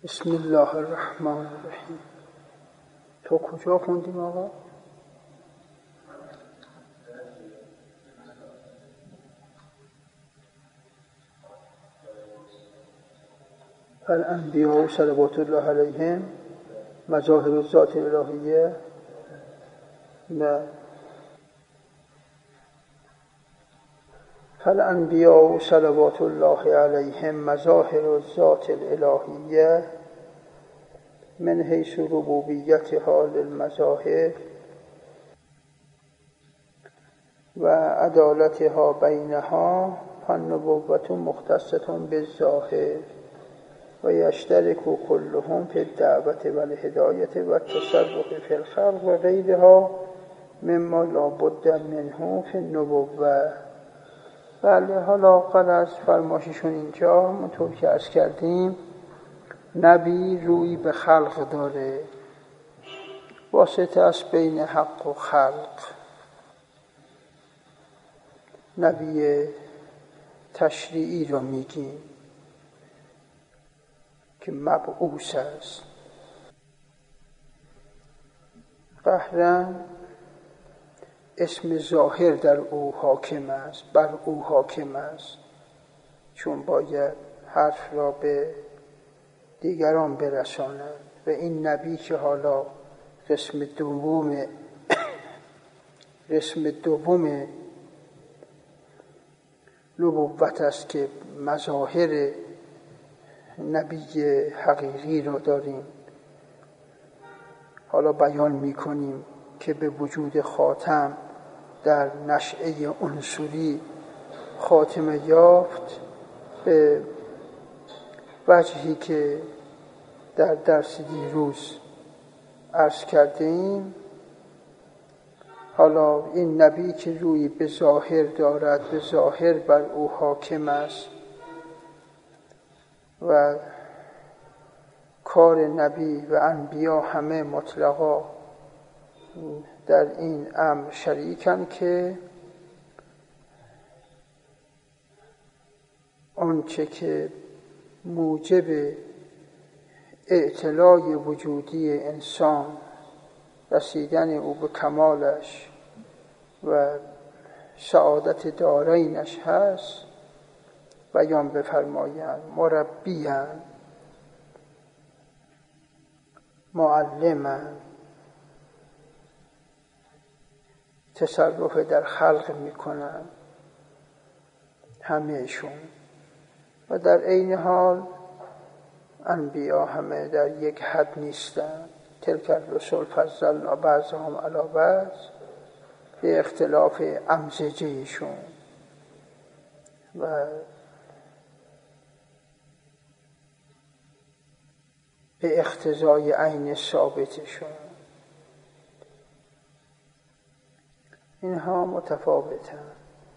بسم الله الرحمن الرحیم. تو کجا خوندیم آقا؟ الانبیاء صلوات الله علیهم مظاهر الذات الالهیه. الانبیاء صلوات الله علیهم مظاهر الذات الالهیه من حیث ربوبیتها للمظاهر و عدالتها بینها فالنبوة مختصة بالظاهر و یشترک کلهم فی الدعوة و الهدایة و التصرف فی الخلق و غیرها مما لا بد منه فی النبوة. بله، حالا غرض فرمایششون اینجا اونطور که عرض کردیم نبی روی به خلق داره، واسطه است بین حق و خلق. نبی تشریعی رو میگیم که مبعوث است. قهرن اسم ظاهر در او حاکم است، بر او حاکم است، چون باید حرف را به دیگران برساند. و این نبی که حالا قسم دوم نبوت است که مظاهر نبی حقیقی رو داریم، حالا بیان می‌کنیم که به وجود خاتم در نشأه عنصری خاتمه یافت به وجهی که در درس دیروز عرض کردیم. حالا این نبی که روی به ظاهر دارد، به ظاهر بر او حاکم است و کار نبی و انبیا همه مطلقا در این امر شریکن که آنچه که موجب اعتلای وجودی انسان، رسیدن او به کمالش و سعادت دارینش هست بیان بفرمایند. مربیان، معلمن، تصرف در خلق میکنن همهشون، و در عین حال انبیا همه در یک حد نیستند. تلک الرسل فضلنا بعضهم علی بعض، به اختلاف امزجهشون و به اقتضای عین ثابتشون، اینها متفاوتند.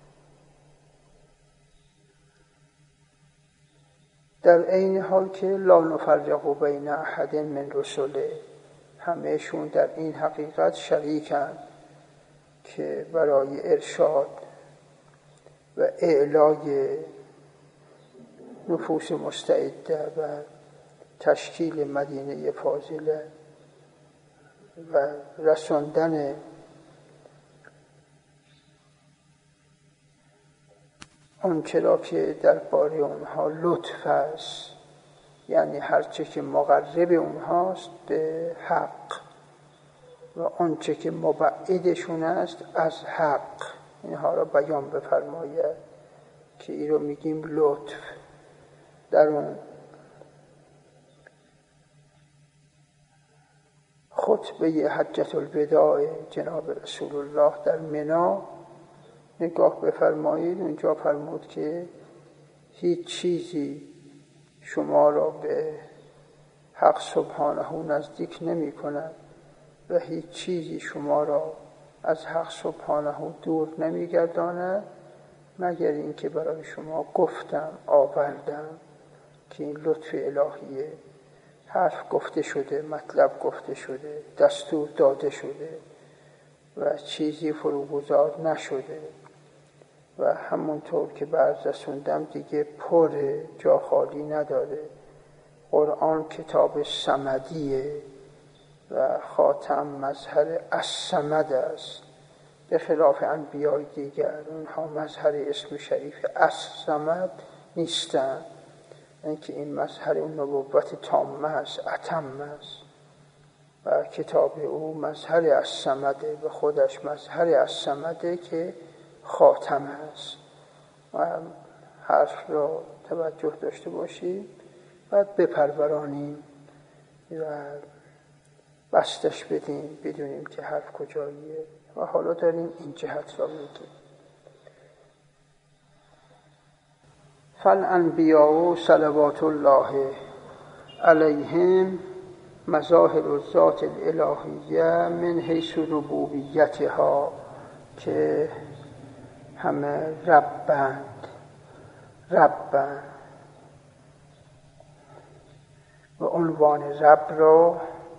در عین حال که لا نفرق بین احد من رسله، همهشون در این حقیقت شریکند که برای ارشاد و اعلای نفوس مستعده و تشکیل مدینه فاضله و رساندن آنچه را که درباره اونها لطف است، یعنی هرچه که مقرب اونهاست به حق و آنچه که مبعدشون است از حق، اینها را بیان بفرماید که این رو میگیم لطف. در اون خطبه حجة الوداع جناب رسول الله در منی نگاه بفرمایید، اونجا فرمود که هیچ چیزی شما را به حق سبحانه نزدیک نمی کند و هیچ چیزی شما را از حق سبحانه دور نمی گرداند مگر اینکه برای شما گفتم آوردم که این لطف الهیه. حرف گفته شده، مطلب گفته شده، دستور داده شده و چیزی فروگذار نشده و همونطور که بعد رسوندم دیگه پر جا خالی نداره. قرآن کتاب صمدیه و خاتم مظهر الصمد است، به خلاف انبیای دیگر. اونها مظهر اسم شریف الصمد نیستند، اینکه این مظهر اون نبوت تامه است، اتم است، و کتاب او مظهر الصمده، به خودش مظهر الصمده که خاتم است. و حرف را توجه داشته باشیم، بعد بپرورانیم و بستش بدیم، بدونیم که حرف کجاییه. و حالا داریم این جهت را میگیم. فالانبیاء صلوات الله علیهم مظاهر الذات الالهیه من حیث ربوبیتها، که همه ربند و عنوان رب را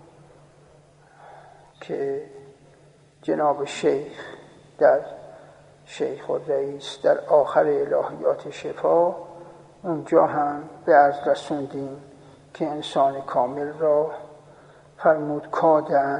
که جناب شیخ در شیخ الرئیس در آخر الهیات شفا اونجا هم به عرض رسوندیم که انسان کامل را فرمود کادن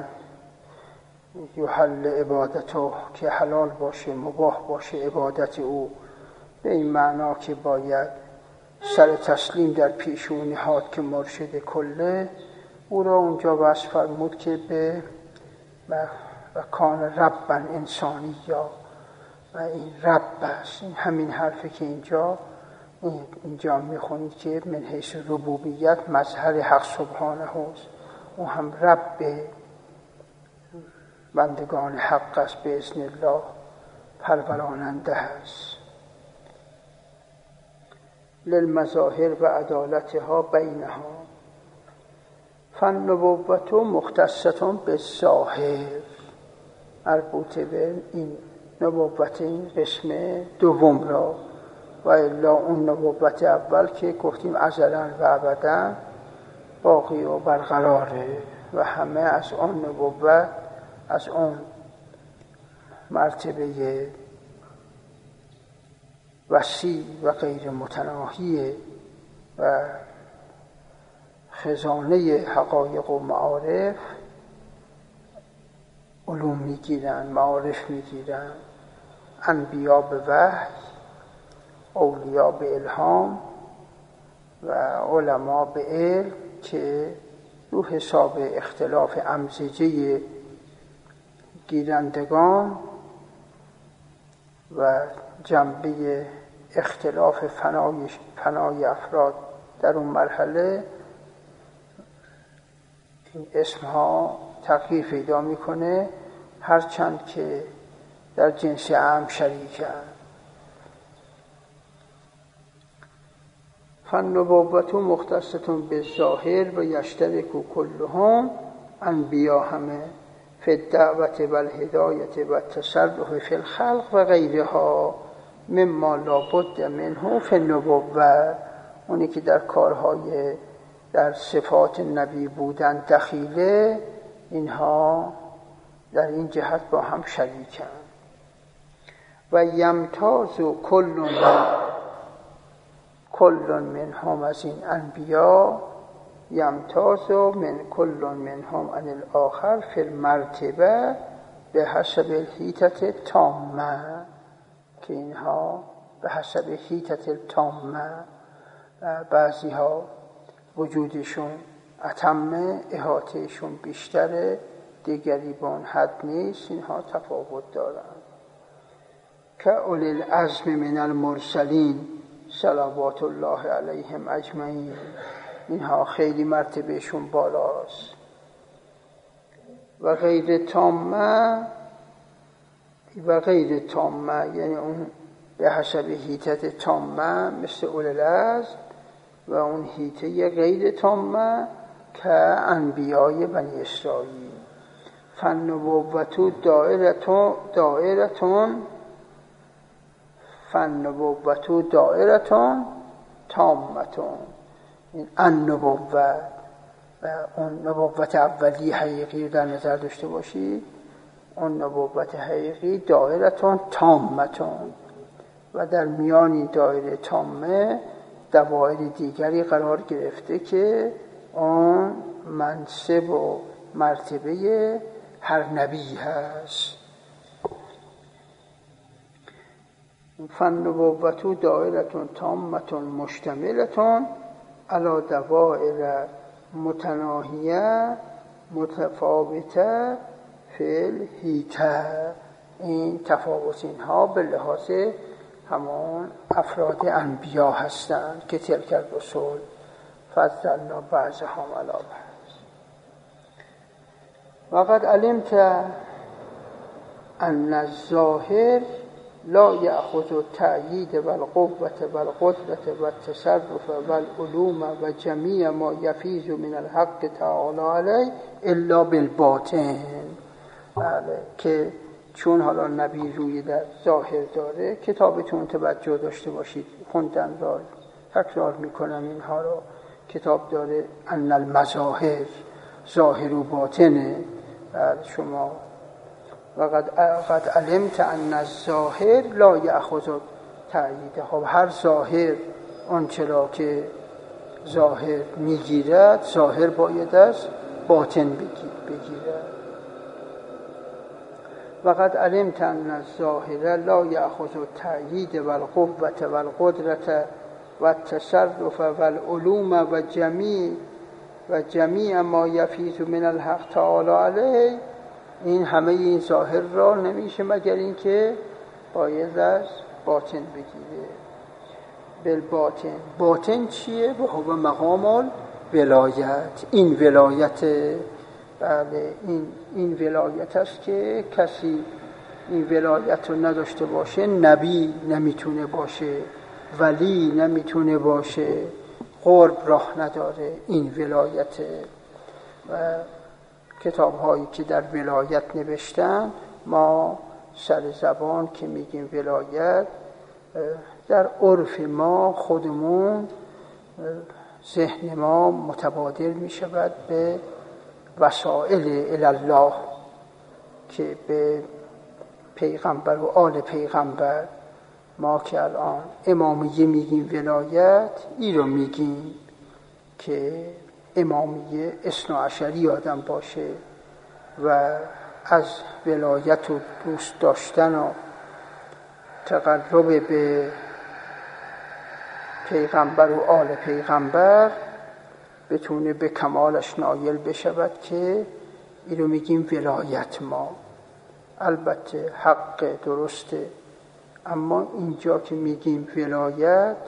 یحل عبادته، که حلال باشه، مباح باشه عبادت او، به این معنا که باید سر تسلیم در پیش او نهاد که مرشد کله. او را اونجا وصف فرمود که به و کان ربا انسانیا، و این رب است. این همین حرفی که اینجا میخونید که من حیث ربوبیت مظهر حق سبحانه هست. او هم رب بندگان حق است، به اذن الله پروراننده است. للمظاهر و عدالتها بینها، فالنبوت مختصة بالظاهر، مربوط به این نبوت این قسم دوم را، و الا اون نبوت اول که گفتیم ازلا و ابدا باقی و برقراره، و همه از آن نبوت، از آن مرتبه وسیع و غیر متناهی و خزانه حقایق و معارف علوم میگیرن، معارف میگیرن. انبیا به وحی، اولیا به الهام و علما به علم، که رو حساب اختلاف امزجه گیرندگان و جنبه اختلاف فنای افراد در اون مرحله این اسمها تغییر پیدا میکنه، هرچند که در جنس عام شریکن. فالنبوت مختصة بالظاهر و یشترک کلهم، انبیا همه فی الدعوة و الهدایة و التصرف فی الخلق و غیرها مما لا بد منه فی النبوة، اونی که در کارهای در صفات نبی بودن دخیله، اینها در این جهت با هم شریکن. و یمتاز کل منهم، از این انبیا، یمتاز من کل منهم عن الاخر فی المرتبه به حسب الحیطة تامه، که اینها به حسب حیطة التامه، بعضی ها وجودشون اتمه، احاطهشون بیشتره، دیگری به اون حد نیست، اینها تفاوت دارن. که اولی العزم من المرسلین صلوات الله علیهم اجمعین، اینها خیلی مرتبهشون بالاست. و غیر تامه یعنی اون به حسب حیطة تامه مثل اولی العزم، و اون حیطه غیر تامه که انبیای بنی اسرائیل. فالنبوت دائرة تامة، این النبوت و اون نبوت اولی حقیقی در نظر داشته باشید. اون نبوت حقیقی دائرة تامة، و در میان این دایره تامه دوائر دیگری قرار گرفته که اون منصب و مرتبه هر نبی هست. فالنبوة دائرة تامة مشتملة على دوائر متناهیه متفاوته فی الحیطه. این تفاوت اینها به لحاظ همون افراد انبیا هستند که تلک الرسل فضلنا بعضهم علی بعض. وقد علمت ان الظاهر لا یأخذ التأیید و القوة و القدرة و التصرف و العلوم و جمیع ما یفیض من الحق تعالی علیه الا بالباطن. که چون حالا نبی روی در ظاهر داره، کتابتون توجه داشته باشید، خوندن را تکرار میکنم اینها رو. کتاب داره ان المظاهر ظاهر و باطنه. شما قد علمت ان الظاهر لا یأخذ تأیید. خب هر ظاهر آنچه را که ظاهر میگیرد، ظاهر باید از باطن بگیرد. وقد علمت ان الظاهر لا یأخذ التأیید و القوة و القدرة و التصرف و العلوم و جمیع ما یفیض من الحق تعالی علیه. این همه این ظاهر را نمیشه مگر این که باید از باطن بگیره. بالباطن. باطن چیه؟ و هو مقام الولایت. این ولایت، بله این ولایت است که کسی این ولایت رو نداشته باشه نبی نمیتونه باشه، ولی نمیتونه باشه، قرب راه نداره. این ولایت. و کتاب هایی که در ولایت نوشتن، ما سر زبان که میگیم ولایت، در عرف ما خودمون ذهن ما متبادر میشود به وسائل الله که به پیغمبر و آل پیغمبر. ما که الان امامیه میگیم ولایت، این رو میگیم که امامیه اثناعشری آدم باشه و از ولایت و دوست داشتن و تقرب به پیغمبر و آل پیغمبر بتونه به کمالش نایل بشود، که این رو میگیم ولایت. ما البته حق درسته، اما اینجا که میگیم ولایت،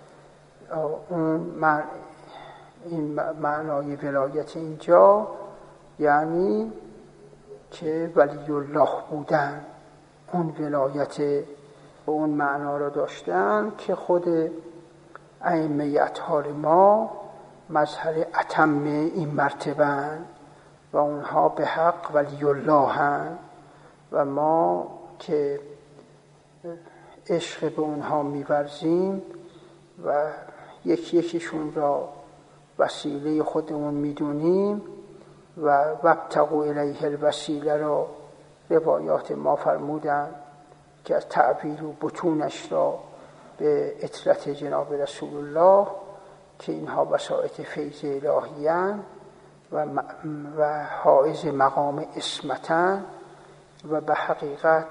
این معنای ولایت اینجا یعنی که ولی الله بودن. اون ولایت به اون معنا رو داشتن که خود ائمه اطهار ما مظهر اتم این مرتبه و اونها به حق ولی الله هن و ما که عشق به اونها می‌ورزیم و یکیشون را وسیله خودمون میدونیم و وابتغوا الیه الوسیله را روایات ما فرمودن که از تعبیر و بطونش را به اطرت جناب رسول الله که اینها وسائط فیض الهیان و حائز مقام اسمتن و به حقیقت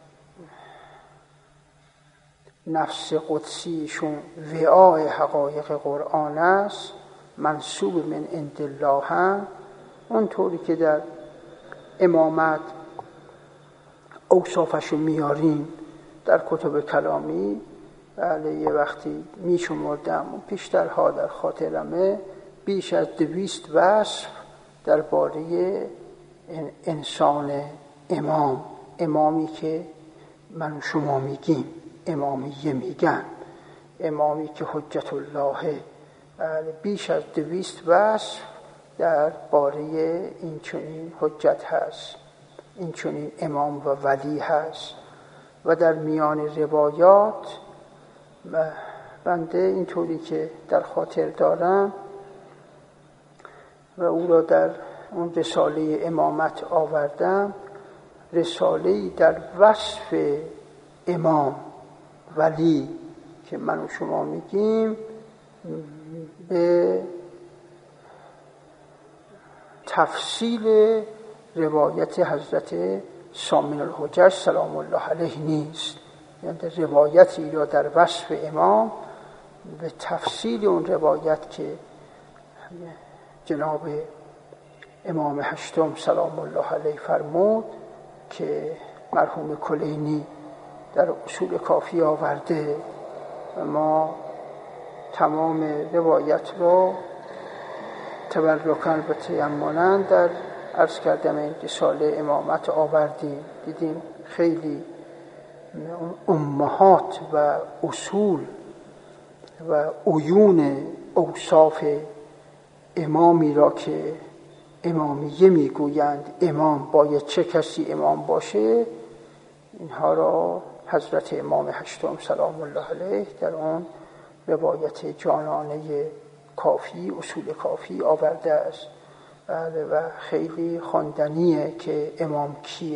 نفس قدسیشون وعای حقایق قرآن است، منسوب من عند الله هم. اونطوری که در امامت اوصافشو میاریم در کتب کلامی. بله یه وقتی میشمردم و پیشترها در خاطرمه بیش از 200 وصف درباره انسان امامی که من شما میگیم، امامیه میگن، امامی که حجت الله. بیش از 200 وصف درباره این چنین حجت هست، این چنین امام و ولی هست. و در میان روایات بنده اینطوری که در خاطر دارم و او را در اون رساله امامت آوردم، رساله‌ای در وصف امام ولی که من و شما میگیم به تفصیل روایت حضرت سامن الحجج سلام الله علیه نیست. یعنی روایتی را در وصف امام به تفصیل اون روایت که جناب امام هشتم سلام الله علیه فرمود که مرحوم کلینی در اصول کافی آورده و ما تمام روایت را تبرکاً و تیمناً در عرض کردم این رساله امامت آوردیم. دیدیم خیلی امهات و اصول و عیون اوصاف امامی را که امامیه میگویند امام باید چه کسی امام باشه، اینها را حضرت امام هشتم سلام الله علیه در آن روایت جانانه کافی اصول کافی آورده است. و خیلی خواندنیه که امام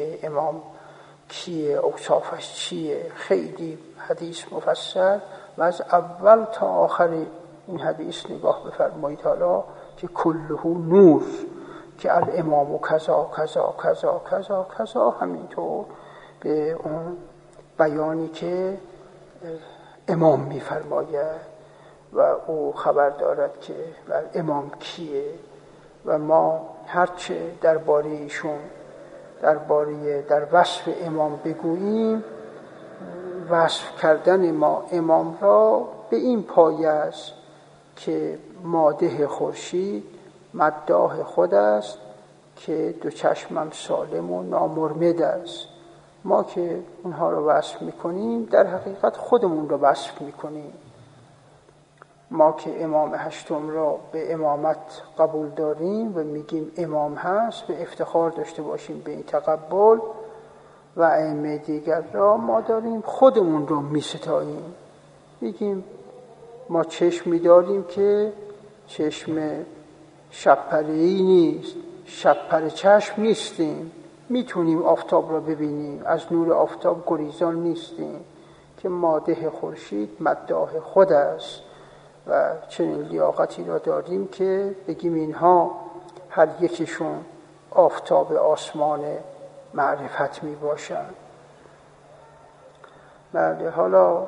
کیه اوصافش چیه. خیلی حدیث مفصل و از اول تا آخر این حدیث نگاه بفرمایید حالا که کله نور که الامام کذا کذا کذا کذا کذا، همینطور به اون بیانی که امام میفرماید و او خبر دارد که امام کیه و ما هرچه درباره ایشون در وصف امام بگوییم، وصف کردن ما امام را به این پایه است که مادح خورشید مداح خود است که دو چشمم سالم و نامرمد است. ما که اونها رو وصف میکنیم در حقیقت خودمون رو وصف میکنیم. ما که امام هشتم را به امامت قبول داریم و میگیم امام هست و افتخار داشته باشیم به این تقبل و ائمه دیگر را ما داریم خودمون رو میستاییم. میگیم ما چشمی داریم که چشم شب‌پره‌ای نیست، شب‌پره چشم نیستیم، میتونیم آفتاب را ببینیم، از نور آفتاب گریزان نیستیم که مادح خورشید مداح خود است و چنین لیاقتی را داریم که بگیم اینها هر یکیشون آفتاب آسمان معرفت می باشند. بله، حالا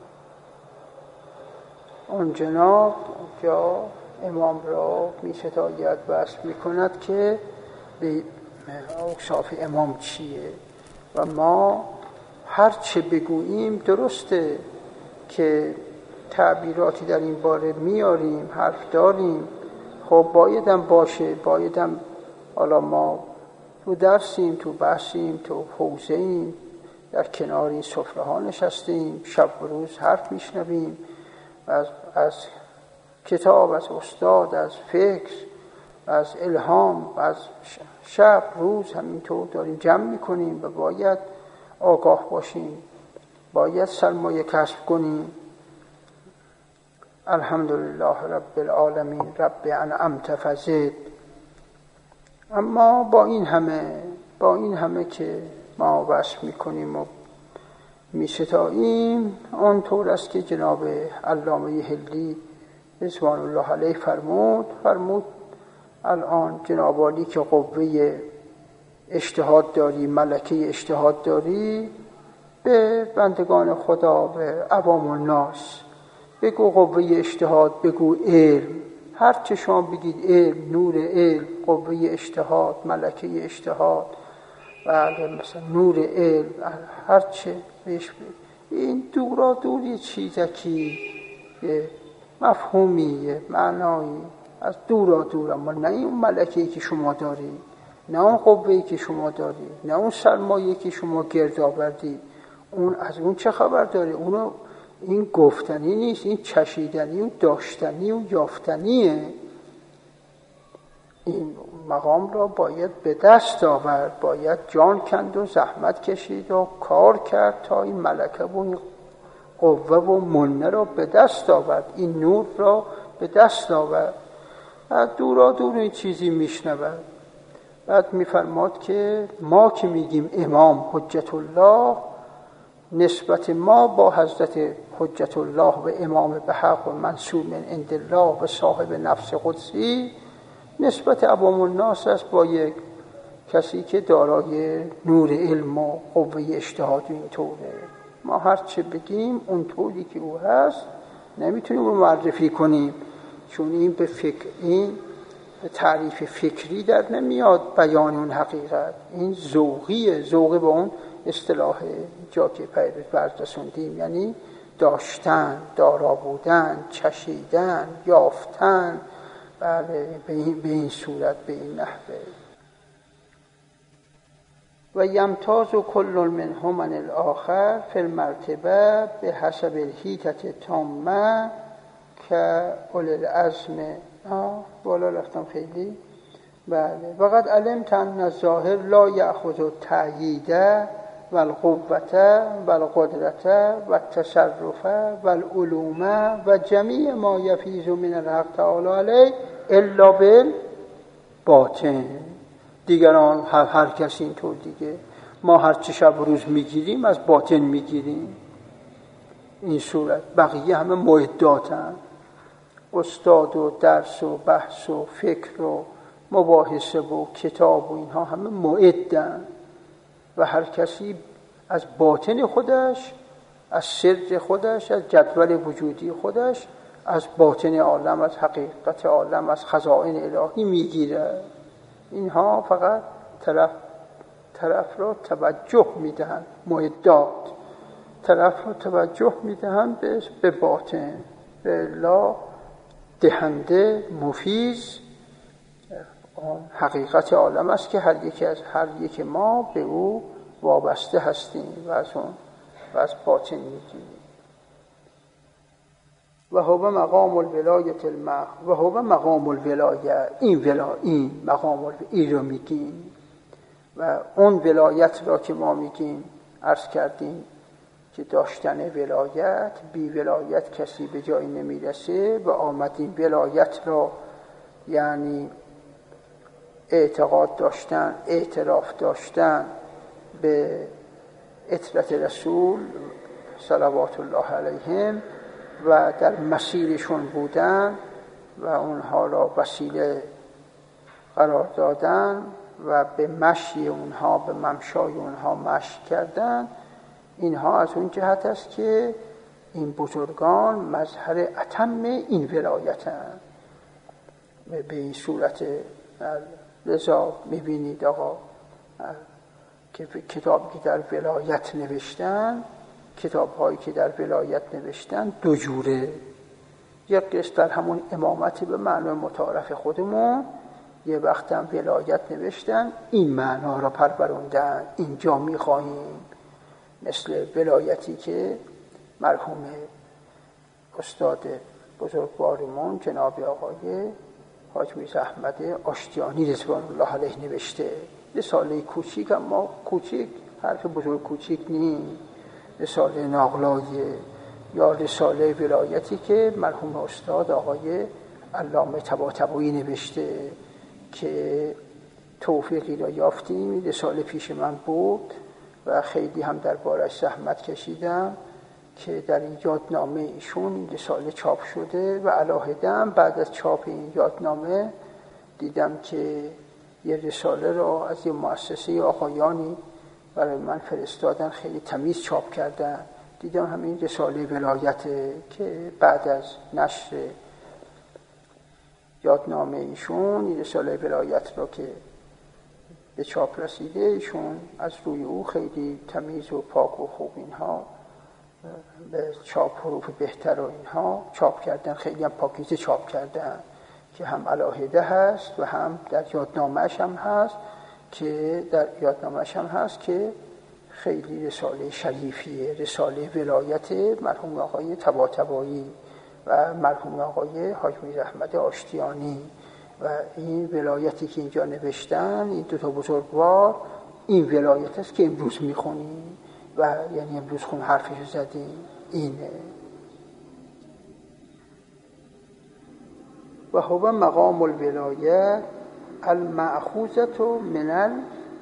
اون جناب جا امام را می ستاید وصف می کند که به اوصاف امام چیه و ما هر چه بگوییم درسته که تعبیراتی در این باره میاریم، حرف داریم، خب بایدم باشه، بایدم حالا ما تو درسیم، تو بحثیم، تو حوزه‌ایم، در کنار این سفره ها نشستیم، شب و روز حرف میشنویم از کتاب، از استاد، از فکر، از الهام، از شب روز همینطور داریم جمع میکنیم و باید آگاه باشیم، باید سرمایه کسب کنیم. الحمدلله رب العالمین رب انعمت فزد. اما با این همه که ما وصف میکنیم و میستاییم، آنطور است که جناب علامه حلی رضوان الله علیه فرمود الان جناب عالی که قوه اجتهاد داری، ملکه اجتهاد داری، به بندگان خدا، به عوام الناس بگو قوه اجتهاد، بگو علم، هر چه شما بگید علم، نور علم، قوه اجتهاد، ملکه اجتهاد و مثلا نور علم، هر چه بهش بگید، این دورا دوری چیزکی مفهومی معنایی از دور، اما نه این ملکه‌ای که شما دارید، نه اون قوه‌ای که شما دارید، نه اون سرمایه‌ای که شما گرد آوردید، اون از اون چه خبر داره؟ اونو این گفتنی نیست، این چشیدنی و داشتنی و یافتنیه. این مقام را باید به دست آورد، باید جان کند و زحمت کشید و کار کرد تا این ملکه و این قوه و منه را به دست آورد، این نور را به دست آورد. از دور این چیزی میشنود. بعد میفرماد که ما که میگیم امام حجت الله، نسبت ما با حضرت حجت الله و امام به حق و منصور من عند الله و صاحب نفس قدسی نسبت عوام الناس است با یک کسی که دارای نور علم و قوه اجتهاد اینطوره. ما هر چه بگیم اون طوری که او هست نمیتونیم رو معرفی کنیم، چون این به تعریف فکری در نمیاد بیان اون حقیقت. این ذوقیه، ذوق به اون اصطلاح جا که بررسوندیم، یعنی داشتن، دارا بودن، چشیدن، یافتن. بله، به این صورت، به این نحوه. و یمتاز کل منهم عن الاخر فی المرتبه به حسب الحیطة تامه که اول العزم. بالا رفتم خیلی. بله. وقد علمت ان الظاهر لا یأخذ التأیید و القوة و القدرة و التصرف و العلوم و جمیع ما یفیض من الحق تعالی علیه الا بالباطن. دیگران هر کسی اینطور دیگه، ما هر چه شب روز میگیریم از باطن میگیریم. این صورت بقیه همه معداتن، استاد و درس و بحث و فکر و مباحثه و کتاب و اینها همه معدن و هر کسی از باطن خودش، از سر خودش، از جدول وجودی خودش، از باطن عالم، از حقیقت عالم، از خزائن الهی میگیره. اینها فقط طرف را توجه میدهن، معدات طرف را توجه میدهن به باطن، به لا دهنده مفیز حقیقت عالم است که هر یک ما به او وابسته هستیم و از باطن میگیریم. و هو مقام الولایت و هو مقام الولایه. این مقام این رو میگیم و اون ولایت را که ما میگیم عرض کردیم که داشتن ولایت، بی ولایت کسی به جایی نمیرسه. و آمدیم ولایت را یعنی اعتقاد داشتن، اعتراف داشتن به عترت رسول صلوات الله علیهم و در مسیرشون بودن و اونها را وسیله قرار دادن و به مشی اونها، به ممشای اونها مشی کردن. اینها از اون جهت است که این بزرگان مظهر اتم این ولایتند. به این صورت لذا میبینید آقا که کتابی که در ولایت نوشتن، کتاب‌هایی که در ولایت نوشتن دو جوره. یک قسم در همون امامت به معنای متعارف خودمون، یه وقت هم ولایت نوشتن این معنا را پروروندن، اینجا می‌خواهیم. مثل ولایتی که مرحوم استاد بزرگوارمون جناب آقای حاج میرزا احمد آشتیانی رضوان الله علیه نوشته. رساله کوچیک، اما کوچیک حرف بزرگ کوچیک نیست، رساله ناغلایه یا رساله ولایتی که مرحوم استاد آقای علامه طباطبایی نوشته که توفیقی را یافتیم. رساله پیش من بود و خیلی هم دربارش زحمت کشیدم که در این یادنامه ایشون رساله چاپ شده و علاهدم بعد از چاپ این یادنامه دیدم که یه رساله را از یه مؤسسه آقایانی برای من فرستادن، خیلی تمیز چاپ کردن. دیدم همین رساله ولایته که بعد از نشر یادنامه ایشون این رساله ولایت را که به چاپ رسیده، ایشون از روی او خیلی تمیز و پاک و خوب اینها به چاپ حروف بهتر و اینها چاپ کردن، خیلی هم پاکیزه چاپ کردن که هم علاهده هست و هم در یادنامه‌اش هم هست که خیلی رساله شریفیه، رساله ولایت مرحوم آقای طباطبایی و مرحوم آقای حاج میرزا احمد آشتیانی. و این ولایتی که اینجا نوشتن این دو تا بزرگوار، این ولایت است که امروز میخونیم و یعنی امروز حرفشو زدیم. اینه و هو مقام الولایه المأخوذة من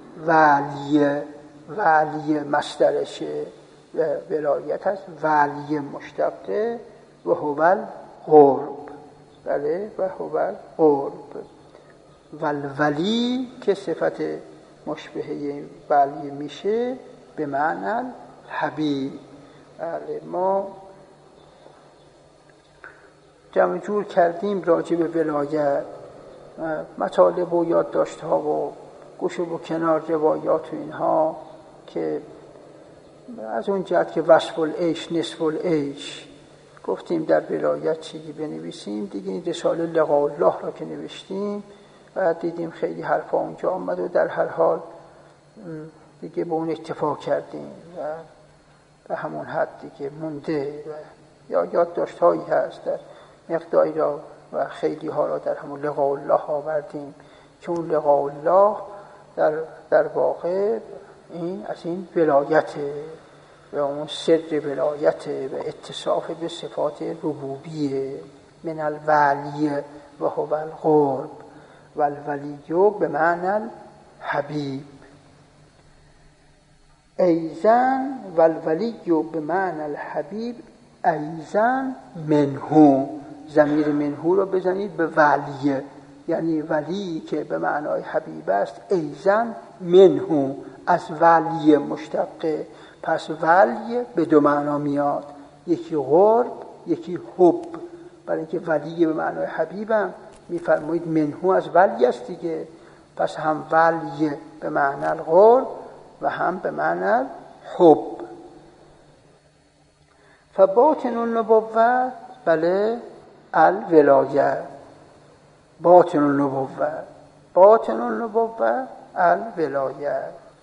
الولی مصدرشه، ولایت هست، ولی مشتقه و هو القرب. بله، و هو القرب. ولی که صفت مشبهه ولی میشه به معنی حبیب. ما جمع جور کردیم راجع به ولایت، مطالب و یادداشت‌ها و گوشه و کنار روایات و اینها که از اون جهت که وصف العیش نصف العیش گفتیم در ولایت چیزی بنویسیم دیگه. این رساله لقاء الله را که نوشتیم و دیدیم خیلی حرفا اونجا آمد و در هر حال دیگه به اون اتفاق کردیم و به همون حد دیگه مونده. و یا یادداشت‌هایی هست در مقداری را و خیلی ها را در همون لقاء الله آوردیم که اون لقاء الله در واقع این از این ولایته و اون سر ولایته و اتصاف به صفات ربوبیه. من الولی و هو القرب و الولی به معنی الحبیب. ایزن و الولی به معنی الحبیب ایزن منهو. ضمیر منهو رو بزنید به ولیه، یعنی ولی که به معنای حبیب است. ایزن منهو از ولی مشتقه، پس ولی به دو معنا میاد، یکی قرب یکی حب. برای اینکه ولی به معنای حبیبم میفرمایید منهو از ولی است دیگه، پس هم ولی به معنی القرب و هم به معنی حب. فباطن النبوت بله الولایه. باطن النبوت الولایه.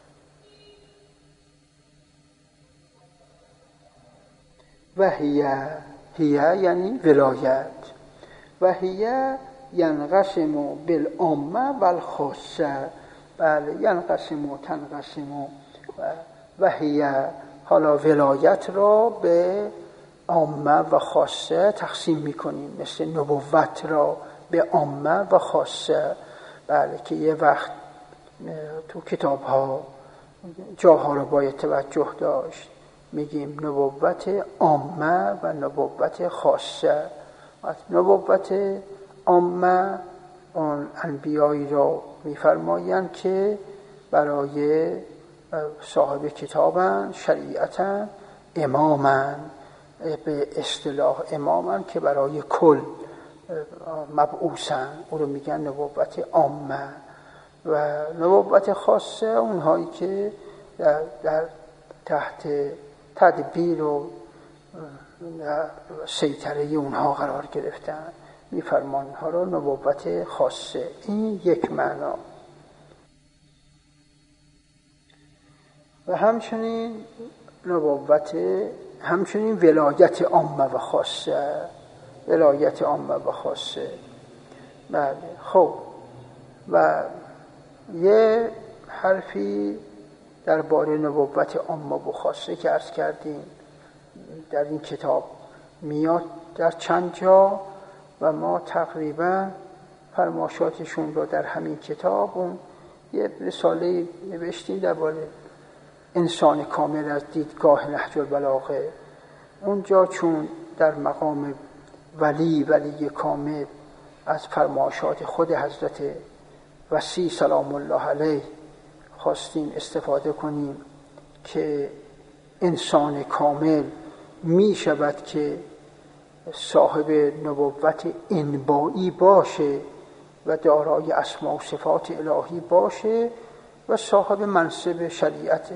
و هی یعنی ولایت. و هی ینقسم بالعامه و الخاصه. بله ینقسم و تنقسم. و هی حالا ولایت را به عامه و خاصه تقسیم میکنیم، مثل نبوت را به عامه و خاصه. بله که یه وقت تو کتاب ها جاها رو باید توجه داشت، میگیم نبوت عامه و نبوت خاصه. نبوت عامه اون انبیایی را میفرمایند که برای صاحب کتابن، شریعتن، امامن، به اصطلاح امامن که برای کل مبعوثن، او رو میگن نبوت عامه. و نبوت خاصه اونهایی که در تحت تدبیر و سیطره اونها قرار گرفتن، میفرمان ها رو نبوت خاصه. این یک معنا. و همچنین ولایت عامه و خاصه. ولایت عامه و خاصه. بله خب، و یه حرفی درباره نبوت عامه و خاصه که عرض کردیم در این کتاب میاد در چند جا و ما تقریبا فرمایشاتشون رو در همین کتاب اون یه رساله نوشتیم درباره انسان کامل از دیدگاه نهج البلاغه. اونجا چون در مقام ولی کامل از فرمایشات خود حضرت وصی سلام الله علیه خواستیم استفاده کنیم که انسان کامل می شود که صاحب نبوت انبایی باشه و دارای اسما و صفات الهی باشه و صاحب منصب شریعت،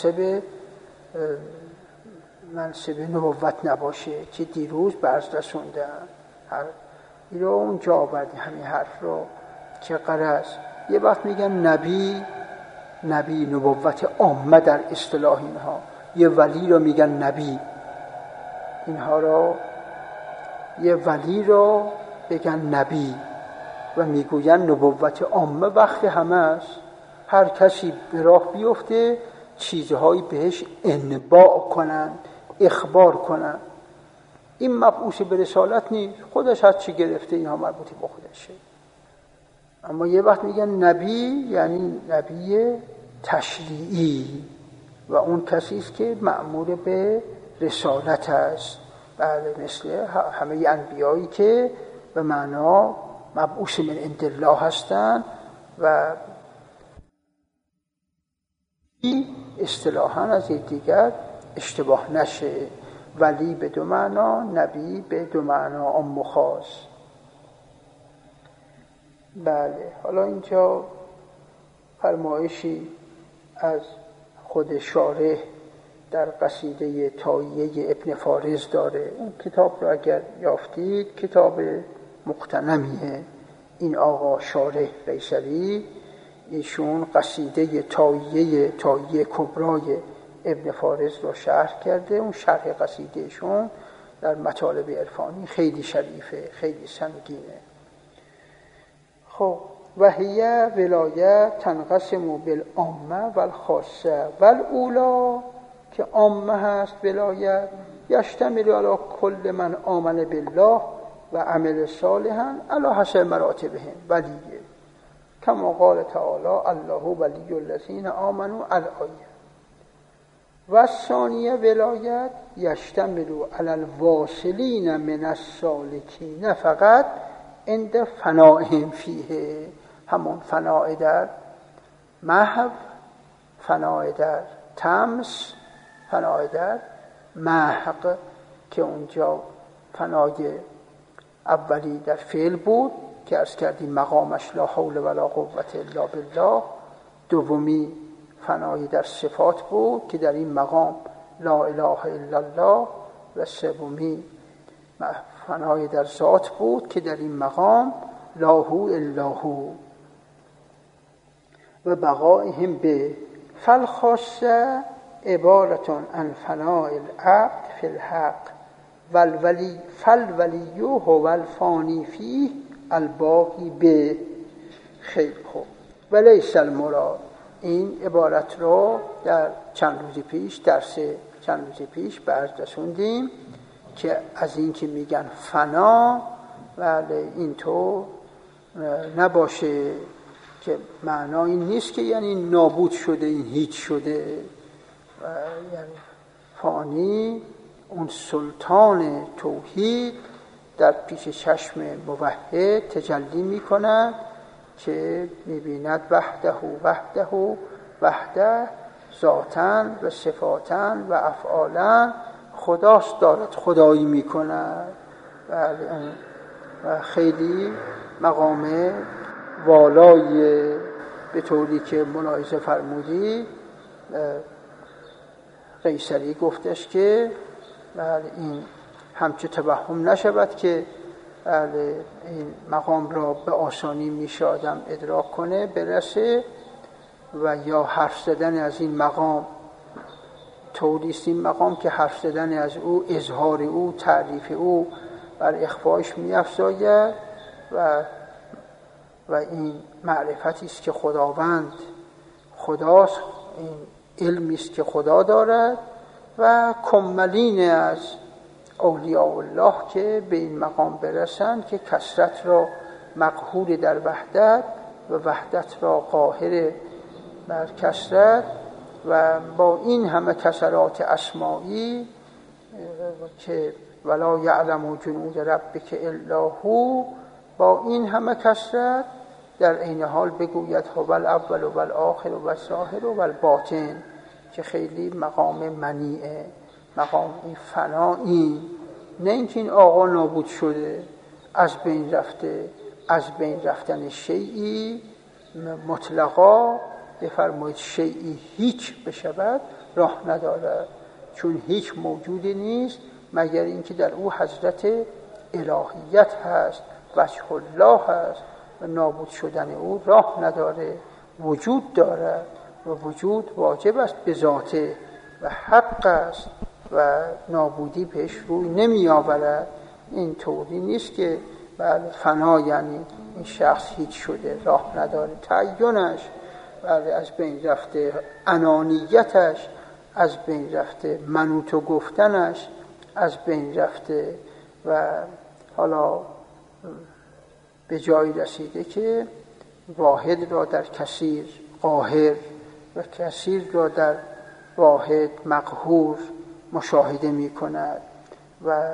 منصب نبوت نباشه که دیروز برز رسوندن. این رو اونجا آوردیم همین حرف رو که غرض یه وقت میگن نبی نبوت عامه در اصطلاح اینها، یه ولی رو میگن نبی، اینها رو یه ولی رو بگن نبی و میگوین نبوت عامه وقت همه است. هر کسی به راه بیفته چیزهایی بهش انباء کنن، اخبار کنن. این مبعوث به رسالت نیست، خودش هر چی گرفته اینها مربوط به خودشه. اما یه وقت میگن نبی یعنی نبی تشریعی و اون کسی است که مأمور به رسالت است. بله مثل همه انبیایی که به معنا مبعوث من عند الله هستند و اصطلاحاً از دیگر اشتباه نشه. ولی به دو معنا، نبی به دو معنا عام و خاص. بله، حالا اینجا فرمایشی از خود شارح در قصیده طاییه ابن فارز داره. اون کتاب رو اگر یافتید، کتاب مقتنمیه. این آقا شارح قیصری، ایشون قصیده طاییه کبرای ابن فارز رو شرح کرده. اون شرح قصیدهشون در مطالب عرفانی خیلی شریفه، خیلی سنگینه. خب وهیه ولایه تنقسم بالعامه والخاصه والاولی، که عامه هست ولایت، یشتمل علی کل من آمن بالله و عمل صالحا علی حسب مراتبهم ولیه، کما قال تعالی الله ولی الذین آمنوا الآیه. و الثانیه ولایت یشتمل علی الواصلین من السالکین فقط عند فنائهم فیه، همون فناء در محو، فناء در تمس، فناء در محق، که اونجا فنای اولی در فعل بود که عرض کردیم مقامش لا حول ولا قوة الا بالله. دومی فنای در صفات بود که در این مقام لا اله الا الله. و سومی فنای در ذات بود که در این مقام لا هو الا هو. و بقائهم به فالخاصه عبارة عن فناء العبد فی الحق والولی فالولی هو الفانی فیه الباقی به. خیلی خوب. ولیس المراد، این عبارت رو در چند روز پیش درس چند روز پیش برد رسوندیم که از این که میگن فنا، ولی اینطور نباشه که معنای این نیست که یعنی نابود شده، این هیچ شده. یعنی فانی اون سلطان توحید در پیش چشم موحد تجلی میکند که میبیند وحده ذاتاً و صفاتاً و افعالاً خداست، دارد خدایی میکند. و خیلی مقام والایی، به طوری که ملاحظه فرمودی قیصری گفتش که این همچه توهم نشود که این مقام را به آسانی میشه آدم ادراک کنه، برسه. و یا حرف زدن از این مقام طوریست، این مقام که حرف زدن از او، اظهار او، تعریف او بر اخفاش می‌افزاید و این معرفتی است که خداوند خداست، این علمی است که خدا دارد. و کملین از اولیاء الله که به این مقام برسند که کثرت را مقهور در وحدت و وحدت را قاهر بر کثرت، و با این همه کثرات اسمائی که ولا یعلم جنود ربک الا هو، با این همه کثرت در عین حال بگوید هو الاول و الاخر و الظاهر و الباطن، که خیلی مقام منیعه، مقام این فنا. این نه اینکه این آقا نابود شده، از بین رفته، از بین رفتن شیئی مطلقا بفرمایید شیئی هیچ بشود راه ندارد، چون هیچ موجودی نیست مگر اینکه در او حضرت الهیت هست، وجه الله هست، و نابود شدن او راه نداره، وجود دارد و وجود واجب است به ذاته و حق است و نابودی بهش روی نمی آورد. این طوری نیست که بله فنا یعنی این شخص هیچ شده، راه نداره، تعینش بله از بین رفته، انانیتش از بین رفته، منوتو گفتنش از بین رفته، و حالا به جایی رسیده که واحد را در کثیر قاهر و کثیر را در واحد مقهور مشاهده می کند. و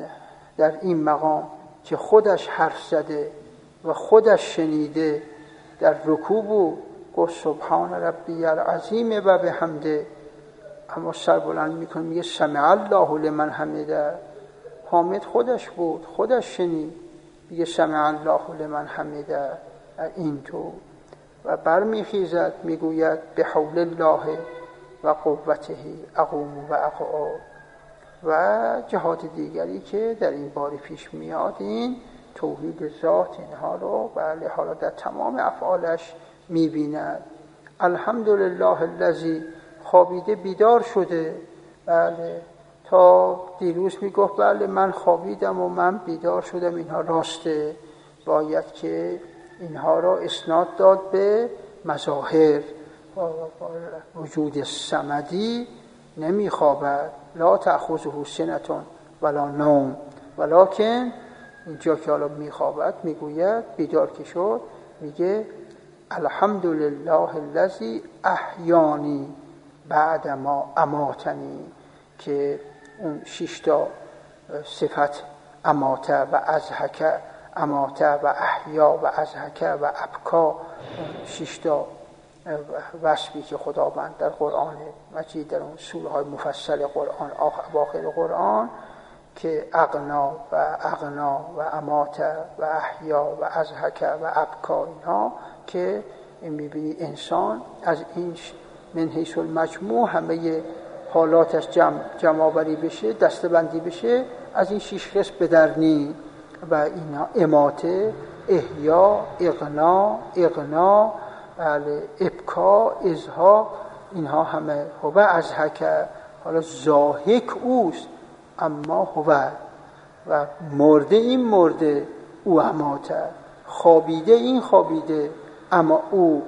در این مقام که خودش حرف زده و خودش شنیده در رکوع بود، گفت سبحان ربی العظیم و بحمده، اما سر بلند میکنه میگه سمع الله لمن حمده. حامد خودش بود، خودش شنید، میگه سمع الله لمن حمده. اینطور و برمیخیزد میگوید به حول الله و قوته اقوم و اقعد. و جهات دیگری که در این باری پیش میاد این توحید ذات اینها رو بله حالا در تمام افعالش میبیند. الحمدلله الذی خوابیده بیدار شده، بله تا دیروز میگفت بله من خوابیدم و من بیدار شدم، اینها راسته، باید که اینها را اسناد داد به مظاهر. وجود صمدی نمیخوابد، لا تأخذه سنة ولا نوم، ولکن اینجا که حالا میخوابد میگوید بیدار که شد میگه الحمدلله الذی احیانی بعد ما اماتنی، که اون 6 تا صفت اماته و ازهکه، اماته و احیا و ازهکه و ابکا، 6 تا وصفی که خداوند در قرآن مجید در اون سوره های مفصل قرآن اواخر قرآن که اغنا و اماته و احیا و ازهکه و ابکا، اینها که میبینی انسان از این من حیث المجموع همه حالاتش جمع آوری بشه، دسته‌بندی بشه، از این 6 قسم به در نی. و اینا اماته، احیا، اغنا، ابکا، ازها، اینها همه هو ازهکه، حالا زاهک اوست اما هو، و مرده این مرده او اماته، خوابیده این خوابیده اما او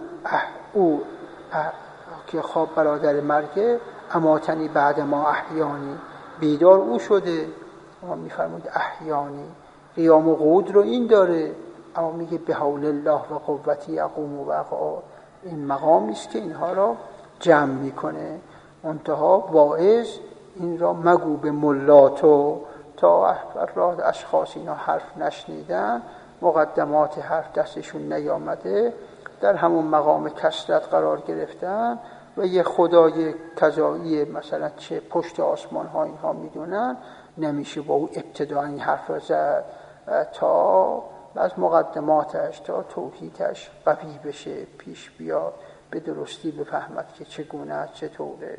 که خواب برادر مرگه، اماتنی بعد ما احیانی، بیدار او شده، ما میفرمود احیانی، قیام و قعود رو این داره، اما میگه به حول الله و قوتی اقوم و اقعد. این مقامی است که اینها را جمع میکنه. منتها واعظ این را مگو به ملاتو، تا افراد اشخاص اینا حرف نشنیدن، مقدمات حرف دستشون نیامده، در همون مقام کثرت قرار گرفتن و یه خدای کذایی مثلا چه پشت آسمان ها اینها میدونن، نمیشه با او ابتدا این حرف را زد تا از مقدماتش تا توحیدش قوی بشه، پیش بیاد، به درستی بفهمد که چگونه است، چطوره.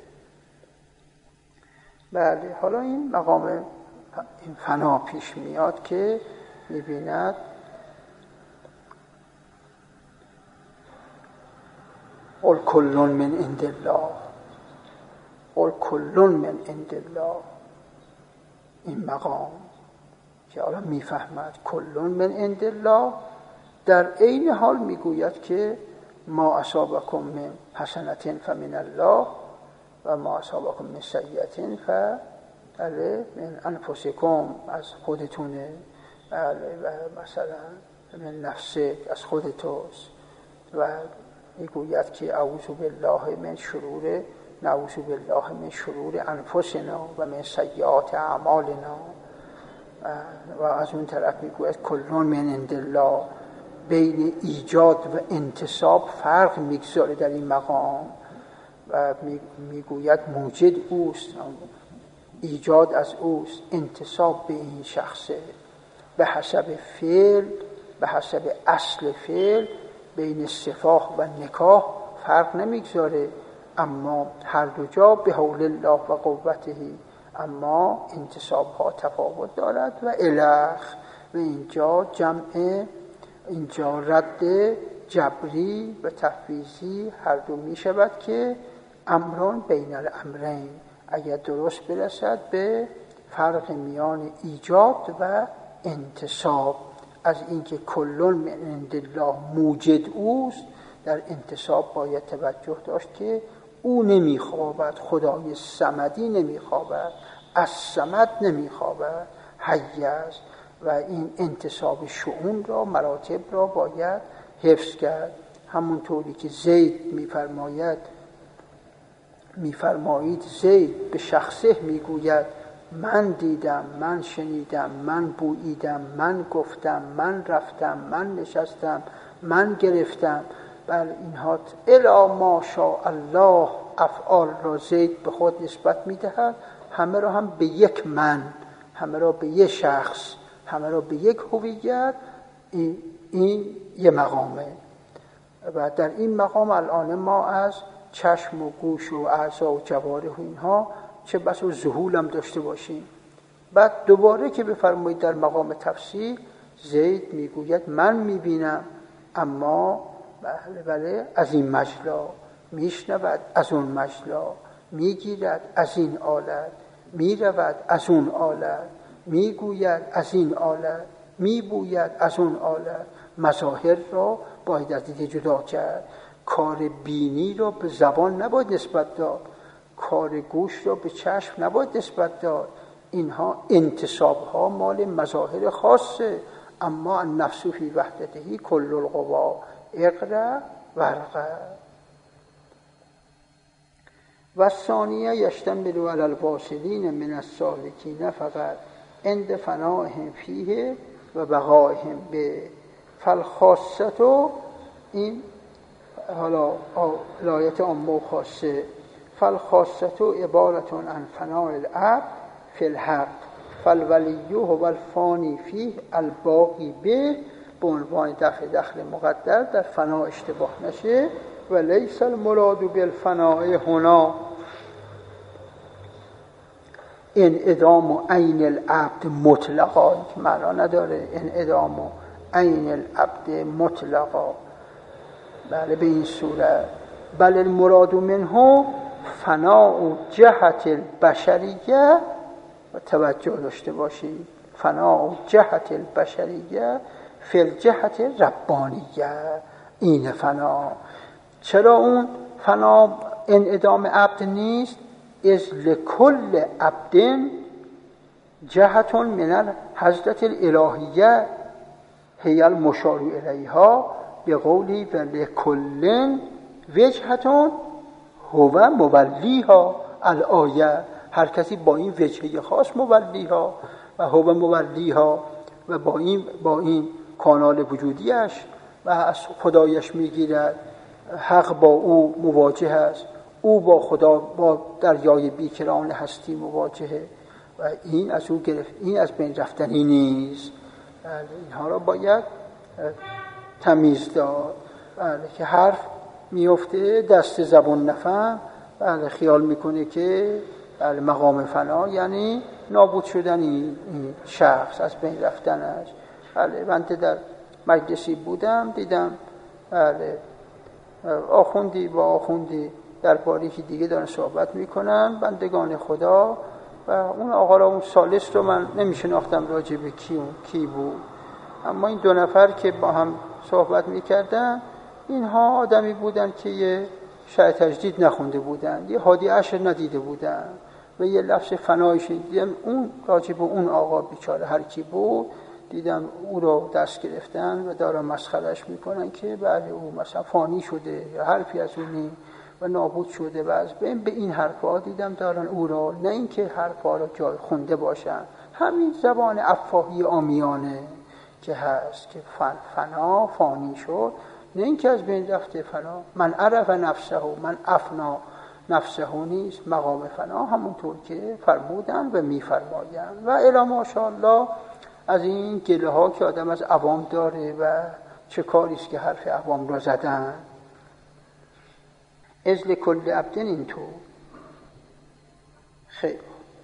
بله حالا این مقام این فنا پیش میاد که میبیند قل کل من عند الله، قل کل من عند الله. این مقام که حالا میفهمد کل من عند الله، در عین حال میگوید که ما اصابکم من حسنة فمن الله و ما اصابکم من سیئة فمن انفسکم، از خودتونه، مثلا من نفسک، از خودتوست. و میگوید که اعوذ بالله من شرور، نعوذ بالله من شرور انفسنا و من سیئات اعمالنا. و از اون طرف میگوید کل من عند الله، بین ایجاد و انتصاب فرق میگذاره در این مقام و میگوید موجد اوست، ایجاد از اوست، انتصاب به این شخصه، به حسب فعل، به حسب اصل فعل بین سفاح و نکاح فرق نمیگذاره، اما هر دو جا به حول الله و قوته، اما انتصاب ها تفاوت دارد. و الخ، و اینجا جمع، اینجا رد جبری و تفویضی هر دو می شود که امران بین الامرین، اگر درست برسد به فرق میان ایجاد و انتصاب. از اینکه کلون من عند الله موجد اوست، در انتصاب باید توجه داشت که او نمیخوابد، خدای صمدی نمیخوابد، از صمد نمیخوابد، حی است. و این انتصاب شؤون را، مراتب را باید حفظ کرد. همونطوری که زید میفرمایید زید به شخصه میگوید من دیدم، من شنیدم، من بوییدم، من گفتم، من رفتم، من نشستم، من گرفتم. بله اینها الا ماشاء الله افعال را زید به خود نسبت میدهد، همه را هم به یک من، همه را به یک شخص، همه را به یک هویت. این یه مقامه و در این مقام الان ما از چشم و گوش و اعضا و جوارح و اینها چه بس و ذهول هم داشته باشیم. بعد دوباره که بفرمایید در مقام تفسیر زید میگوید من میبینم، اما بله از این مجلا میشنود، از اون مجلا میگیرد، از این آلت میرود، از اون آلت میگوید، از این آلت میبوید، از اون آلت. مظاهر را باید از دیگه جدا کرد. کار بینی را به زبان نباید نسبت داد، کار گوش را به چشم نباید نسبت داد. اینها انتصابها مال مظاهر خاصه. اما النفس فی وحدته کل القوا اقرأ ورقه. و ثانیه یشتمل علی الواصلین من السالکین فقط عند فنائهم فیه و بقائهم به فالخاصت. و این حالا لایت عامه و خاصه. فالخاصت عبارت عن فناء العبد فی الحق فالولی هو الفانی فیه الباقی به عنوان دفع دخل مقدر در فنا اشتباه نشه. و لیس المراد بالفناء هنا انعدام عین العبد مطلقا، که معنا نداره انعدام عین العبد مطلقا، بله به این صورت. بل المراد منه فناء جهت البشریه، و توجه داشته باشید فناء جهت البشریه فی الجهت ربانیه. این فنا. چرا اون فنا انعدام عبد نیست؟ از لکل عبد جهت من الحضرت الالهیه هی المشار الیها به قولی و لکل وجهت هو مولیها الآیه. هر کسی با این وجهه خاص مولیها و هو مولیها و با این کانال وجودیش و از خدایش میگیرد. حق با او مواجه است، او با خدا با دریای بیکران هستی مواجهه و این از او گرفت. این از بین رفتنی نیست. اینها را باید تمیز داد. که حرف میفته دست زبان نفهم، خیال میکنه که مقام فنا یعنی نابود شدن این شخص، از بین رفتنش. من در مجلسی بودم، دیدم آخوندی با آخوندی در باره که دیگه دارن صحبت میکنن، بندگان خدا، و اون آقا را، اون سالس رو من نمیشناختم راجع به کی بود. اما این دو نفر که با هم صحبت میکردن، اینها آدمی بودن که یه شرع تجدید نخونده بودن، یه هادی عشر ندیده بودن و یه لفظ فنایش دیدم. اون راجع به اون آقا بیچاره هر کی بود، دیدم او رو دست گرفتن و دارن مسخرش میکنن که بله او مثلا فانی شده یا حرفی از اونی و نابود شده. و از به این حرفا دیدم دارن او را، نه اینکه حرفا را جای خونده باشن، همین زبان افواهی عامیانه که هست که فنا فانی شد، نه اینکه از بین رفته فنا. من عرف نفسه من افنا نفسه نیست. مقام فنا همونطور که فرمودن و میفرمایند. و الی ماشاءالله از این گله ها که آدم از عوام داره و چه کاریست که حرف عوام را زدن. از لکل عبد اینطور. خیلی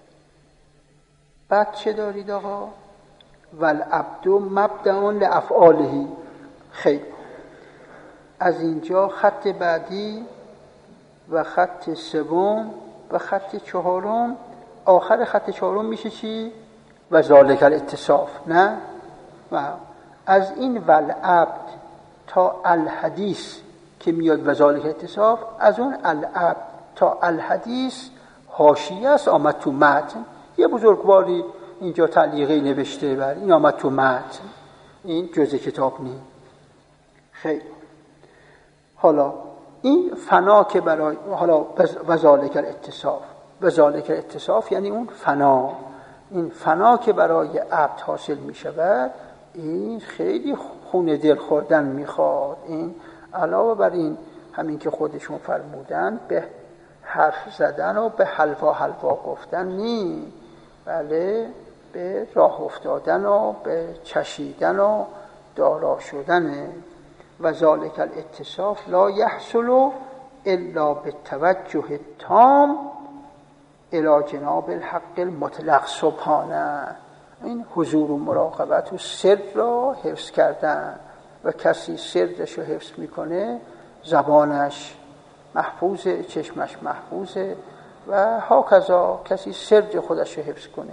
بعد چه دارید آقا؟ والعبد مبدأ لافعاله. خیلی از اینجا خط بعدی و خط سوم و خط چهارم. آخر خط چهارم میشه چی؟ و ذالک الاتصاف. نه؟ و از این والعبد تا الحدیث که میاد و ذالک الاتصاف، از اون العبد تا الحدیث حاشیه است آمد تو متن. یه بزرگواری اینجا تعلیقی نوشته بر این آمد تو متن، این جزء کتاب نیست. خیلی حالا این فنا که برای حالا و ذالک الاتصاف، و ذالک الاتصاف یعنی اون فنا. این فنا که برای عبد حاصل می شود، این خیلی خون دل خوردن میخواد. این علاوه بر این همین که خودشون فرمودن به حرف زدن و به حلوا حلوا گفتن نی، بله به راه افتادن و به چشیدن و دارا شدن. و ذالک الاتصاف لا یحصل الا بالتوجه التام الی جناب الحق المطلق سبحانه. این حضور و مراقبت و سر را حفظ کردن. و کسی سرش رو حفظ میکنه زبانش محفوظه، چشمش محفوظه و هاکذا کسی سر خودش رو حفظ کنه.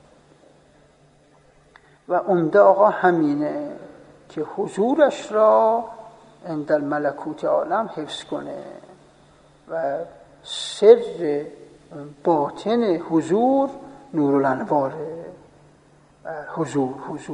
و عمده آقا همینه که حضورش را عند الملکوت عالم حفظ کنه و سر باطن حضور نورالانواره. حضور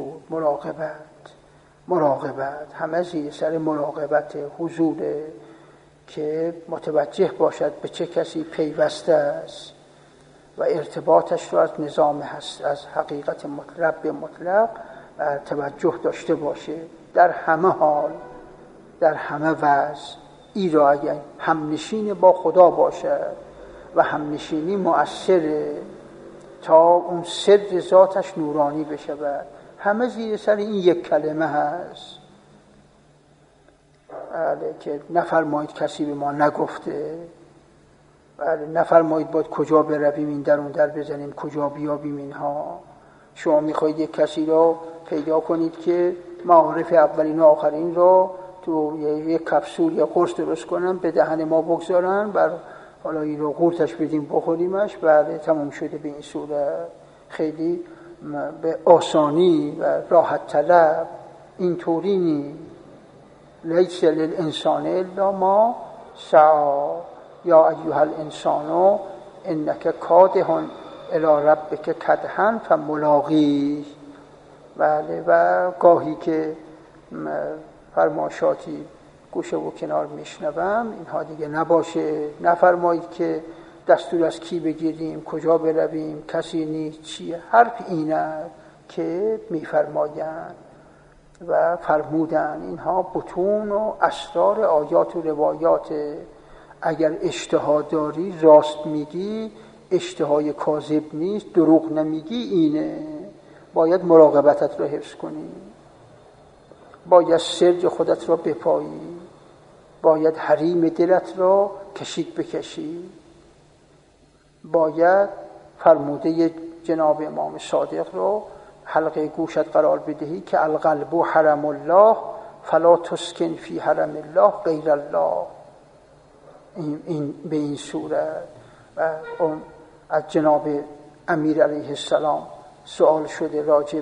مراقبت همه زیر سر مراقبت حضوره که متوجه باشد به چه کسی پیوسته است و ارتباطش رو از نظام هست، از حقیقت مطلق به مطلق توجه داشته باشه در همه حال، در همه وضع. ای را اگر همنشین با خدا باشد و همنشینی مؤثره تا اون سر ذاتش نورانی بشود. همه زیر سر این یک کلمه هست، بله، که نفرمایید کسی به ما نگفته، بله، نفرمایید باید کجا برویم این در اون در بزنیم، کجا بیابیم اینها. شما میخواید یک کسی را پیدا کنید که معارف اولین و آخرین را تو یک کپسول یا قرص درست کنن به دهن ما بگذارن، حالا این رو قورتش بدیم بخوریمش، بله تموم شده. به این صورت خیلی به آسانی و راحت طلب این طوری نی. لیس للانسان الا ما سعی یا ایها الانسان انک کادح الی ربک کدحا فملاقیه. بله، و گاهی که فرماشاتی گوشه و کنار میشنوم اینها دیگه نباشه. نفرمایید که دستور از کی بگیریم، کجا برویم، کسی نیست، چیه. حرف اینه که میفرمایند و فرمودن. اینها بطون و اسرار آیات و روایات. اگر اشتها داری راست میگی، اشتهای کاذب نیست، دروغ نمیگی. اینه باید مراقبتت رو حفظ کنی، باید سر خودت را بپایی، باید حریم دلت را کشید بکشی، باید فرموده جناب امام صادق را حلقه گوشت قرار بدهی که القلب حرم الله فلا تسکن فی حرم الله غیر الله. این به این صورت. و از جناب امیر علیه السلام سوال شده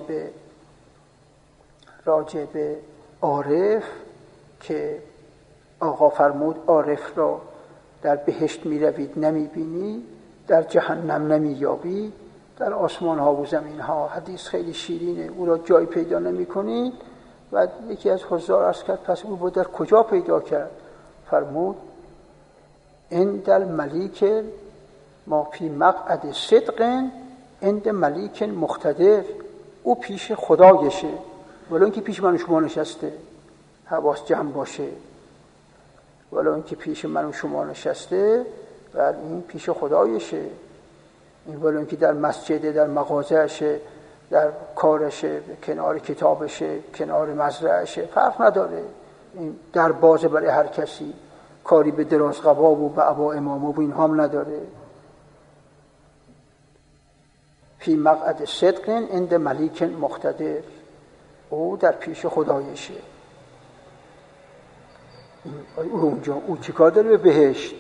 راجع به عارف که آقا فرمود عارف را در بهشت می روید نمی بینی، در جهنم نمی یابی، در آسمان ها و زمین ها. حدیث خیلی شیرینه، او را جای پیدا نمی کنید. و یکی از حضار عرض کرد پس او در کجا پیدا کرد؟ فرمود عند الملیک ما فی مقعد صدق عند ملیک مقتدر. او پیش خدایشه، ولی اینکه پیش من و شما نشسته، حواس جمع باشه، ولی اینکه پیش من و شما نشسته و این پیش خدایشه. این ولی اینکه در مسجد، در مغازهشه، در کارشه، کنار کتابشه، کنار مزرعشه، فرق نداره. این در بازه برای هر کسی، کاری به دراز قبا و به عبا امام و این هم نداره. فی مقعد صدق عند ملیک مقتدر. او در پیش خدایشه. اونجا او چیکار داره به بهشت؟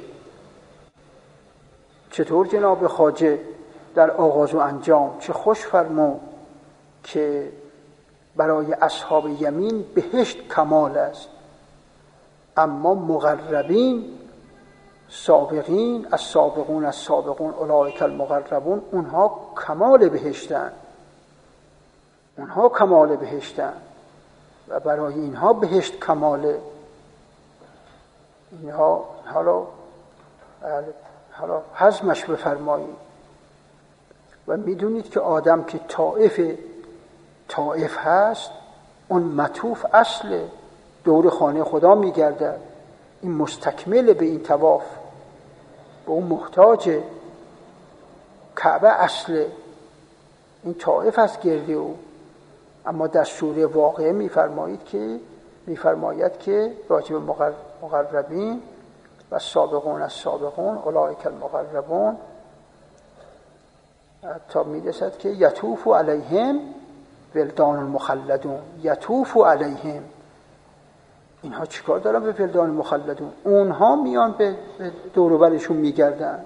چطور جناب خواجه در آغاز و انجام چه خوش فرمود که برای اصحاب یمین بهشت کمال است، اما مقربین سابقین السابقون اولئک المقربون اونها کمال بهشتن، اونها کمال بهشتن و برای اینها بهشت کماله. اینها حالا هضمش بفرمایید. و میدونید که آدم که طائف هست، اون مطوف اصل دور خانه خدا میگرده، این مستکمل به این طواف، به اون محتاجه. کعبه اصل این طائف است گرده او. اما در سوره واقعه میفرماید که راجب مقربین و سابقون از سابقون اولئک المقربون، تا میرسد که یطوف علیهم ولدان المخلدون. یطوف علیهم، اینها چیکار دارن به ولدان المخلدون؟ اونها میان به دور و برشون میگردن.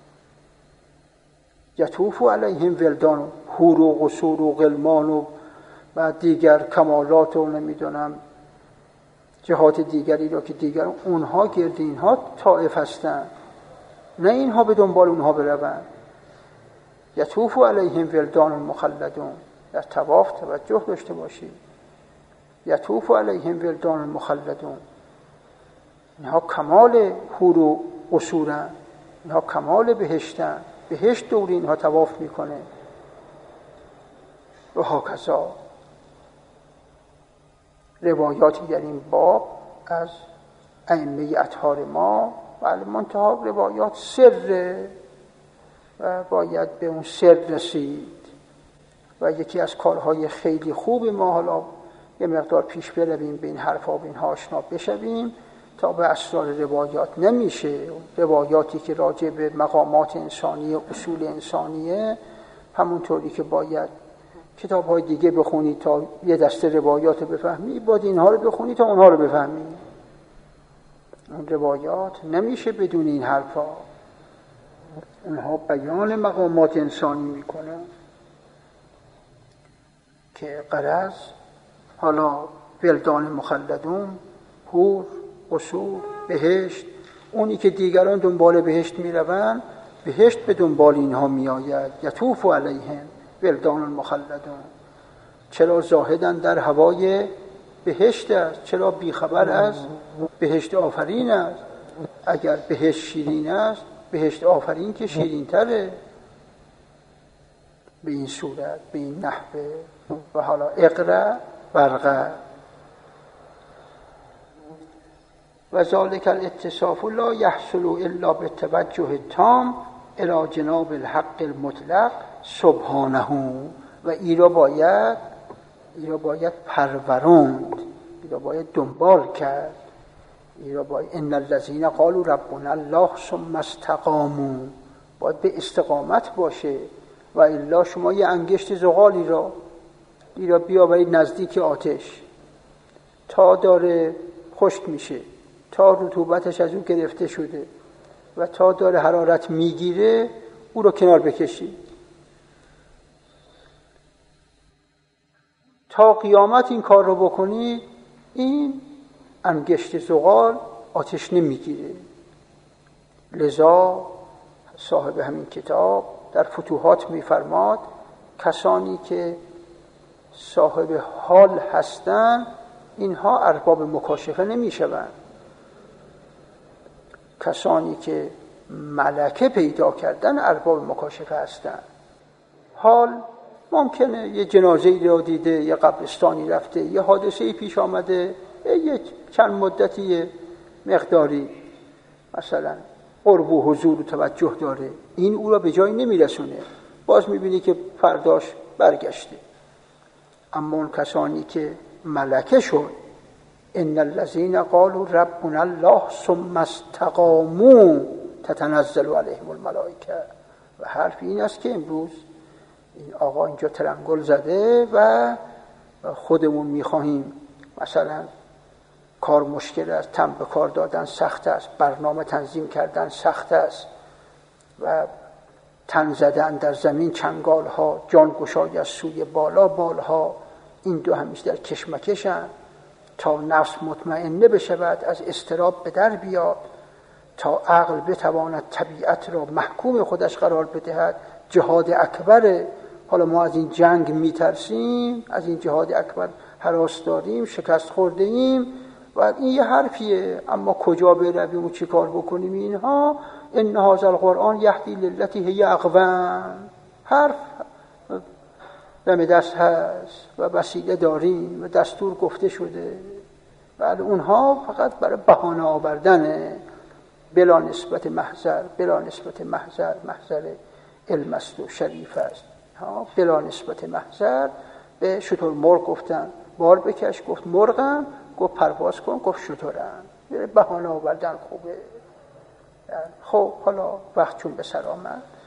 یطوف علیهم ولدان، حور و قصور و غلمان و دیگر کمالات و نمیدونم جهات دیگری را که دیگر اونها گرد اینها طائف هستن، نه اینها به دنبال اونها برون. یطوف علیهم ولدان المخلدون، در طواف توجه داشته باشید. یطوف علیهم ولدان المخلدون، اینها کمال حور و قصورن، اینها کمال بهشتن، بهشت دور اینها طواف میکنه. و هاکذا روایاتی در این باب از ائمه اطهار ما، ولی منتها روایات سره و باید به اون سر رسید. و یکی از کارهای خیلی خوب ما، حالا یه مقدار پیش برویم به این حرفا و اینها آشنا بشویم، تا به اسرار روایات نمیشه. روایاتی که راجع به مقامات انسانی، اصول انسانیه، همونطوری که باید کتاب‌های دیگه بخونی تا یه دسته روایات بفهمی، باید اینها رو بخونی تا اونها رو بفهمی. اون روایات نمیشه بدون این حرفا. اونها بیان مقامات انسانی میکنن که غرض حالا ولدان مخلدون، حور، قصور، بهشت، اونی که دیگران دنبال بهشت میروند، بهشت به دنبال اینها میآید. یطوف علیهم ولدان المخلدون. چرا زاهدن در هوای بهشت است؟ چرا بیخبر است بهشت آفرین است؟ اگر بهشت شیرین است، بهشت آفرین که شیرین تره. به این صورت، به این نحوه. و حالا اقرأ برقع و ذالک الاتصاف لا یحصل الا بالتوجه التام الی جناب الحق المطلق سبحانه. و ای را باید پروراند، ای را باید دنبال کرد، ای را باید ان الذین قالوا ربنا الله ثم استقاموا، باید به استقامت باشه. و الا شما یه انگشت زغالی را ای را بیاورید نزدیک آتش، تا داره خشک میشه، تا رطوبتش از او گرفته شده و تا داره حرارت میگیره، او رو کنار بکشید. تا قیامت این کار رو بکنید، این انگشت زغال آتش نمیگیره. لذا صاحب همین کتاب در فتوحات میفرماد کسانی که صاحب حال هستند، اینها ارباب مکاشفه نمیشوند. کسانی که ملکه پیدا کردن ارباب مکاشفه هستند. حال ممکنه یه جنازه‌ای را دیده، یه قبرستانی رفته، یه حادثه‌ای پیش آمده، یه چند مدتی مقداری مثلا قرب و حضور و توجه داره، این او را به جای نمیرسونه، باز میبینی که فرداش برگشته. اما اون کسانی که ملکه شد، ان الذین قالوا ربنا الله ثم استقاموا تتنزل علیهم الملائکه. و حرف این است که امروز این آقا اینجا ترنگل زده و خودمون میخواهیم مثلا کار مشکل است، تن به کار دادن سخت است، برنامه تنظیم کردن سخت است و تن زدن در زمین چنگال ها، جان گشای از سوی بالا بالها، این دو همیشه در کشمکشن تا نفس مطمئنه بشود، از اضطراب به در بیاد، تا عقل بتواند طبیعت را محکوم خودش قرار بدهد. جهاد اکبر. حالا ما از این جنگ میترسیم، از این جهاد اکبر هراس داریم، شکست خورده ایم و این یه حرفیه، اما کجا برویم و چی کار بکنیم؟ اینها ان هذا القرآن یهدی للتی هی اقوم، حرف دم دست هست و وسیله داریم و دستور گفته شده. بعد اونها فقط برای بهانه آوردن بلا نسبت محضر، بلا نسبت محضر، محضر علم است و شریف است. بلا نسبت محضر به شتر مرغ گفتن بار بکش، گفت مرغم، گفت پرواز کن، گفت شترم. بهانه آوردن خوبه. خب حالا وقت چون به سر آمد